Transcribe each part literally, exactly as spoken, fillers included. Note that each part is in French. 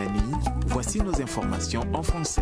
Nani, voici nos informations en français.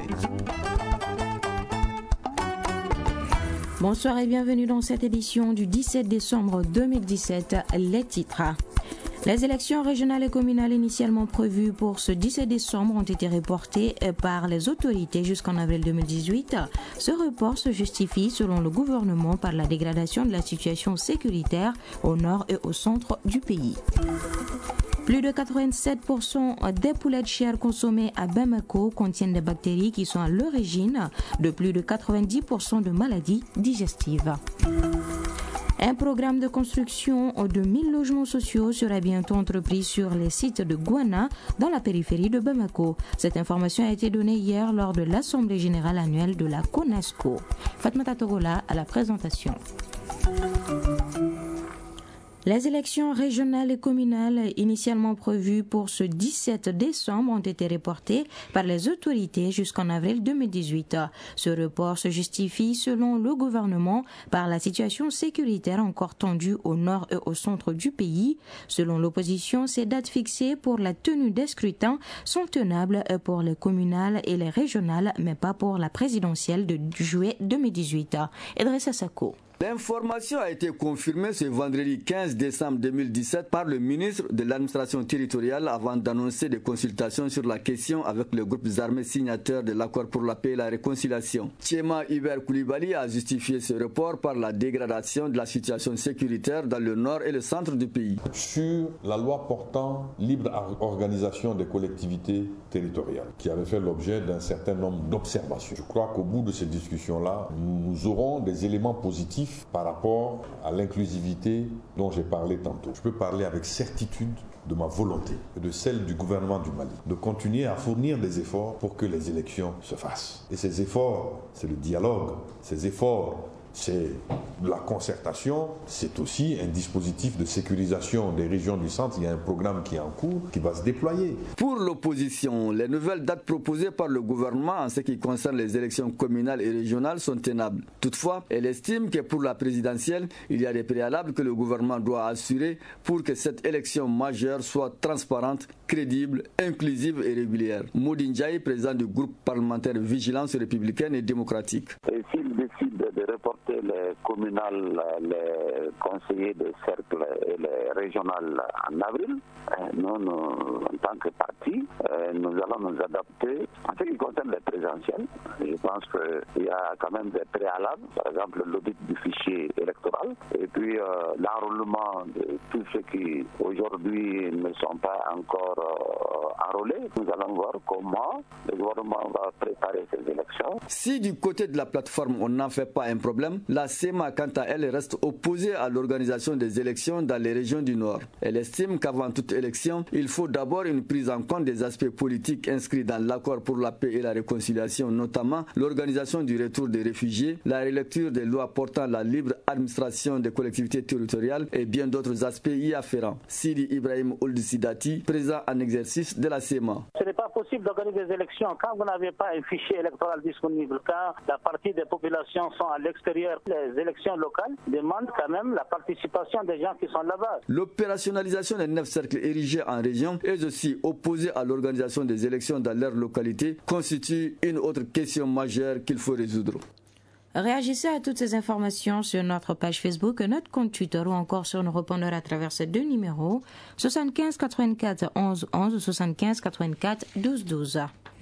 Bonsoir et bienvenue dans cette édition du dix-sept décembre deux mille dix-sept. Les titres. Les élections régionales et communales initialement prévues pour ce dix-sept décembre ont été reportées par les autorités jusqu'en avril deux mille dix-huit. Ce report se justifie, selon le gouvernement, par la dégradation de la situation sécuritaire au nord et au centre du pays. Plus de quatre-vingt-sept pour cent des poulets de chair consommés à Bamako contiennent des bactéries qui sont à l'origine de plus de quatre-vingt-dix pour cent de maladies digestives. Un programme de construction de mille logements sociaux sera bientôt entrepris sur les sites de Gouana, dans la périphérie de Bamako. Cette information a été donnée hier lors de l'Assemblée générale annuelle de la CONASCO. Fatmata Togola à la présentation. Les élections régionales et communales initialement prévues pour ce dix-sept décembre ont été reportées par les autorités jusqu'en avril deux mille dix-huit. Ce report se justifie, selon le gouvernement, par la situation sécuritaire encore tendue au nord et au centre du pays. Selon l'opposition, ces dates fixées pour la tenue des scrutins sont tenables pour les communales et les régionales, mais pas pour la présidentielle de juillet deux mille dix-huit. Idrissa Sako. L'information a été confirmée ce vendredi quinze décembre deux mille dix-sept par le ministre de l'administration territoriale avant d'annoncer des consultations sur la question avec les groupes armés signataires de l'accord pour la paix et la réconciliation. Tchema Hubert Koulibaly a justifié ce report par la dégradation de la situation sécuritaire dans le nord et le centre du pays. Sur la loi portant libre organisation des collectivités territoriales, qui avait fait l'objet d'un certain nombre d'observations. Je crois qu'au bout de ces discussions-là, nous aurons des éléments positifs par rapport à l'inclusivité dont j'ai parlé tantôt. Je peux parler avec certitude de ma volonté et de celle du gouvernement du Mali de continuer à fournir des efforts pour que les élections se fassent. Et ces efforts, c'est le dialogue, ces efforts, c'est la concertation, c'est aussi un dispositif de sécurisation des régions du centre. Il y a un programme qui est en cours, qui va se déployer. Pour l'opposition, les nouvelles dates proposées par le gouvernement en ce qui concerne les élections communales et régionales sont tenables. Toutefois, elle estime que pour la présidentielle, il y a des préalables que le gouvernement doit assurer pour que cette élection majeure soit transparente, crédible, inclusive et régulière. Modi Ndiaye, président du groupe parlementaire Vigilance républicaine et démocratique. Et s'il décide de reporter les communales, les conseillers de cercle et les régionales en avril, nous, nous en tant que parti, nous allons nous adapter. En ce qui concerne les présidentielles, je pense qu'il y a quand même des préalables, par exemple l'audit du fichier électoral, et puis euh, l'enrôlement de tous ceux qui aujourd'hui ne sont pas encore euh, enrôlés. Nous allons voir comment le gouvernement va préparer ces élections. Si du côté de la plateforme on n'en fait pas un problème, la S E M A, quant à elle, reste opposée à l'organisation des élections dans les régions du Nord. Elle estime qu'avant toute élection, il faut d'abord une prise en compte des aspects politiques inscrits dans l'accord pour la paix et la réconciliation, notamment l'organisation du retour des réfugiés, la relecture des lois portant la libre administration des collectivités territoriales et bien d'autres aspects y afférents. Sidi Ibrahim Ould Sidati, président en exercice de la S E M A. Ce n'est pas possible d'organiser des élections quand vous n'avez pas un fichier électoral disponible, quand la partie des populations sont à l'extérieur. Les élections locales demandent quand même la participation des gens qui sont là-bas. L'opérationnalisation des neuf cercles érigés en région et aussi opposée à l'organisation des élections dans leur localité constitue une autre question majeure qu'il faut résoudre. Réagissez à toutes ces informations sur notre page Facebook, notre compte Twitter ou encore sur nos répondeurs à travers ces deux numéros soixante-quinze quatre-vingt-quatre onze onze, soixante-quinze quatre-vingt-quatre douze douze.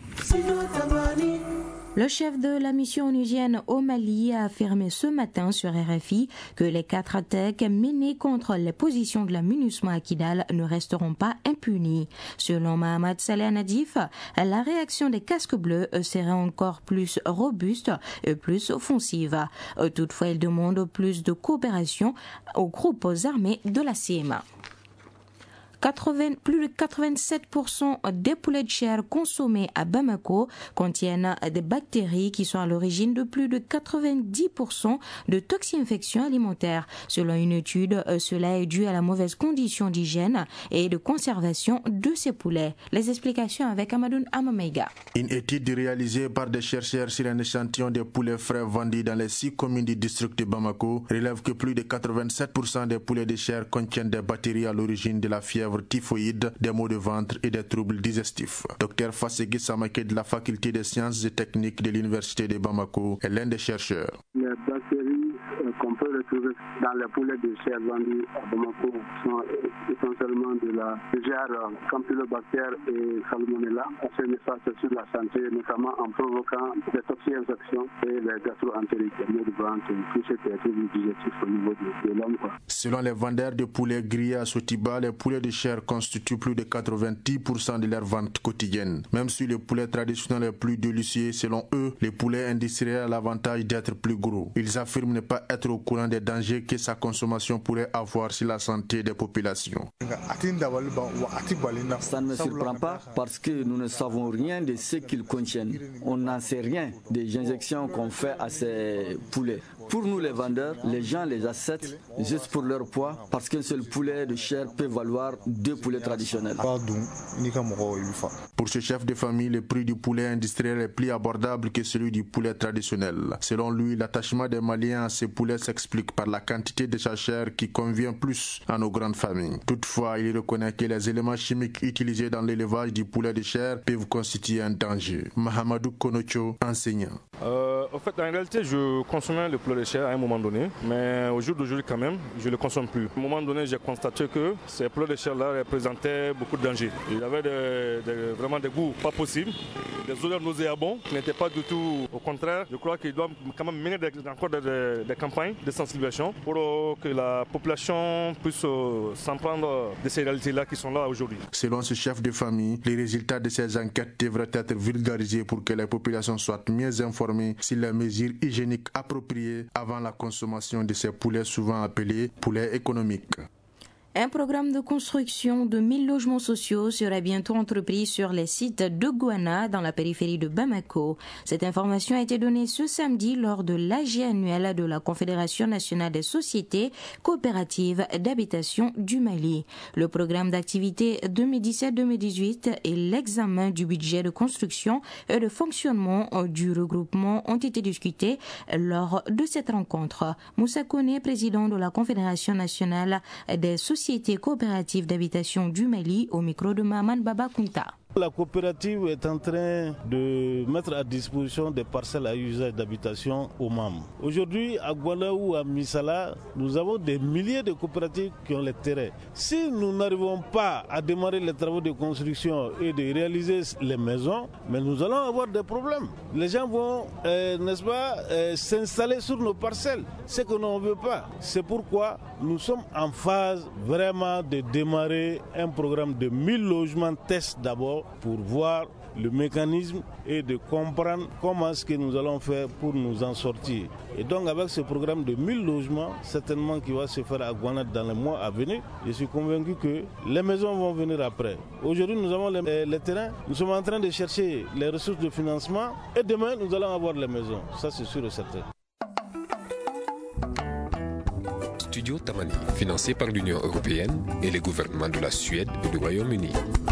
Le chef de la mission onusienne au Mali a affirmé ce matin sur R F I que les quatre attaques menées contre les positions de la MINUSMA à Kidal ne resteront pas impunies. Selon Mohamed Saleh Nadif, la réaction des casques bleus serait encore plus robuste et plus offensive. Toutefois, il demande plus de coopération aux groupes armés de la C M A. quatre-vingts, plus de quatre-vingt-sept pour cent des poulets de chair consommés à Bamako contiennent des bactéries qui sont à l'origine de plus de quatre-vingt-dix pour cent de toxi-infections alimentaires. Selon une étude, cela est dû à la mauvaise condition d'hygiène et de conservation de ces poulets. Les explications avec Amadoun Amameiga. Une étude réalisée par des chercheurs sur un échantillon de poulets frais vendus dans les six communes du district de Bamako révèle que plus de quatre-vingt-sept pour cent des poulets de chair contiennent des bactéries à l'origine de la fièvre fièvre typhoïde, des maux de ventre et des troubles digestifs. Docteur Fassegui Samake de la faculté des sciences et techniques de l'université de Bamako est l'un des chercheurs. Les bactéries euh, qu'on peut retrouver dans les poulets de chair vendus à Bamako sont essentiellement de la genre Campylobacter et Salmonella. Elles se néfastent sur la santé, notamment en provoquant des toxi-infections et les gastro-entérites, les maux de ventre, tout ce qui est trouble digestif au niveau de, de l'homme. Selon les vendeurs de poulets grillés à Sotiba, les poulets de chair constituent plus de quatre-vingt-dix pour cent de leurs ventes quotidiennes. Même si le poulet traditionnel est plus délicieux, selon eux, les poulets industriels ont l'avantage d'être plus gros. Ils affirment ne pas être au courant des dangers que sa consommation pourrait avoir sur la santé des populations. Ça ne me surprend pas parce que nous ne savons rien de ce qu'ils contiennent. On n'en sait rien des injections qu'on fait à ces poulets. Pour nous les vendeurs, les gens les achètent juste pour leur poids parce qu'un seul poulet de chair peut valoir deux poulets traditionnels. Pour ce chef de famille, le prix du poulet industriel est plus abordable que celui du poulet traditionnel. Selon lui, l'attachement des Maliens à ces poulets s'explique par la quantité de sa chair qui convient plus à nos grandes familles. Toutefois, il reconnaît que les éléments chimiques utilisés dans l'élevage du poulet de chair peuvent constituer un danger. Mahamadou Konocho, enseignant. Euh, en fait, en réalité, je consommais le poulet de chair à un moment donné, mais au jour d'aujourd'hui, quand même, je ne le consomme plus. À un moment donné, j'ai constaté que ces poulets de chair-là représentaient beaucoup de dangers. Il y avait des, des, vraiment des goûts pas possibles, des odeurs nauséabondes qui n'étaient pas du tout. Au contraire, je crois qu'il doit quand même mener des, encore des, des, des campagnes de sensibilisation pour euh, que la population puisse euh, s'en prendre de ces réalités-là qui sont là aujourd'hui. Selon ce chef de famille, les résultats de ces enquêtes devraient être vulgarisés pour que les populations soient mieux informées sur les mesures hygiéniques appropriées avant la consommation de ces poulets souvent appelés poulets économiques. Un programme de construction de mille logements sociaux sera bientôt entrepris sur les sites de Gouana dans la périphérie de Bamako. Cette information a été donnée ce samedi lors de l'A G annuel de la Confédération nationale des sociétés coopératives d'habitation du Mali. Le programme d'activité deux mille dix-sept deux mille dix-huit et l'examen du budget de construction et de fonctionnement du regroupement ont été discutés lors de cette rencontre. Moussa Kone, président de la Confédération nationale des sociétés Société coopérative d'habitation du Mali, au micro de Maman Baba Kunta. La coopérative est en train de mettre à disposition des parcelles à usage d'habitation aux membres. Aujourd'hui, à Gouana ou à Misala, nous avons des milliers de coopératives qui ont les terrains. Si nous n'arrivons pas à démarrer les travaux de construction et de réaliser les maisons, mais nous allons avoir des problèmes. Les gens vont, euh, n'est-ce pas, euh, s'installer sur nos parcelles, ce que l'on ne veut pas. C'est pourquoi nous sommes en phase vraiment de démarrer un programme de mille logements tests d'abord, pour voir le mécanisme et de comprendre comment est-ce que nous allons faire pour nous en sortir. Et donc avec ce programme de mille logements, certainement qui va se faire à Gouana dans les mois à venir, je suis convaincu que les maisons vont venir après. Aujourd'hui nous avons les, les terrains, nous sommes en train de chercher les ressources de financement et demain nous allons avoir les maisons, ça c'est sûr et certain. Studio Tamani, financé par l'Union européenne et les gouvernements de la Suède et du Royaume-Uni.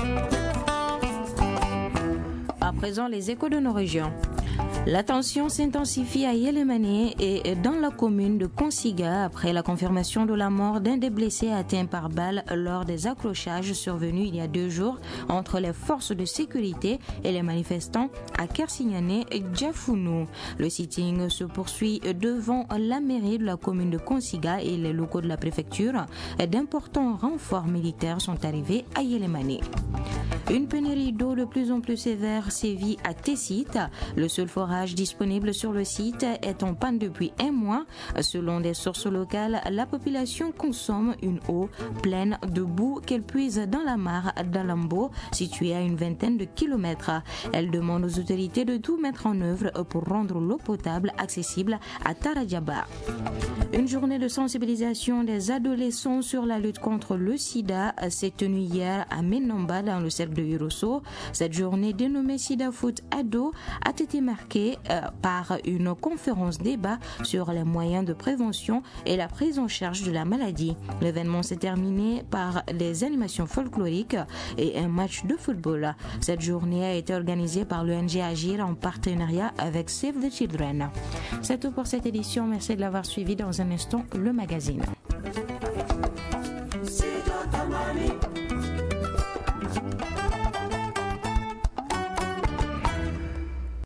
À présent, les échos de nos régions. La tension s'intensifie à Yélémané et dans la commune de Konsiga après la confirmation de la mort d'un des blessés atteints par balle lors des accrochages survenus il y a deux jours entre les forces de sécurité et les manifestants à Kersignane et Djafounou. Le sitting se poursuit devant la mairie de la commune de Konsiga et les locaux de la préfecture. D'importants renforts militaires sont arrivés à Yélémané. Une pénurie d'eau de plus en plus sévère sévit à Tessit. Le seul forage disponible sur le site est en panne depuis un mois. Selon des sources locales, la population consomme une eau pleine de boue qu'elle puise dans la mare d'Alambo, située à une vingtaine de kilomètres. Elle demande aux autorités de tout mettre en œuvre pour rendre l'eau potable accessible à Taradjaba. Une journée de sensibilisation des adolescents sur la lutte contre le sida s'est tenue hier à Menamba dans le cercle de Yuroso. Cette journée dénommée Sida Foot Ado a été marquée euh, par une conférence débat sur les moyens de prévention et la prise en charge de la maladie. L'événement s'est terminé par des animations folkloriques et un match de football. Cette journée a été organisée par l'O N G Agir en partenariat avec Save the Children. C'est tout pour cette édition. Merci de l'avoir suivi. Dans un instant, le magazine.